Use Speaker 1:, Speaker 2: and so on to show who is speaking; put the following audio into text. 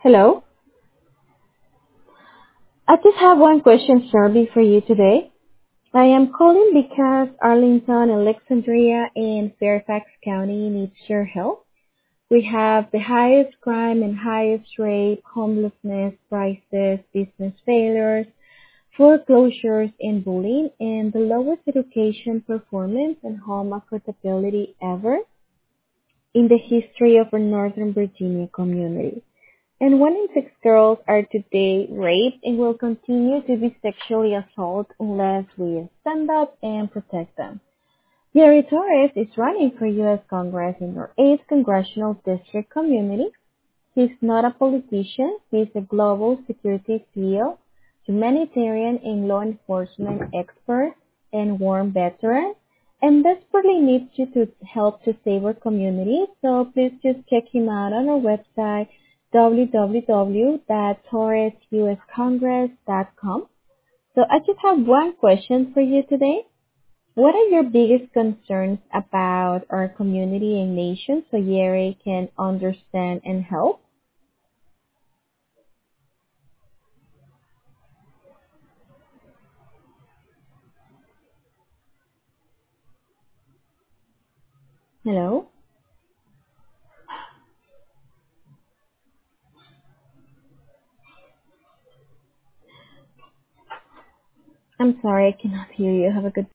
Speaker 1: Hello. I just have one question survey for you today. I am calling because Arlington, Alexandria, and Fairfax County needs your help. We have the highest crime and highest rate, homelessness, prices, business failures, foreclosures, and bullying, and the lowest education performance and home affordability ever in the history of our Northern Virginia community. And 1 in 6 girls are today raped and will continue to be sexually assaulted unless we stand up and protect them. Jerry Torres is running for U.S. Congress in our 8th Congressional District community. He's not a politician. He's a global security field, humanitarian and law enforcement expert, and war veteran, and desperately needs you to help to save our community. So please just check him out on our website, www.torresuscongress.com. So I just have one question for you today. What are your biggest concerns about our community and nation so Yeri can understand and help? Hello? I'm sorry, I cannot hear you. Have a good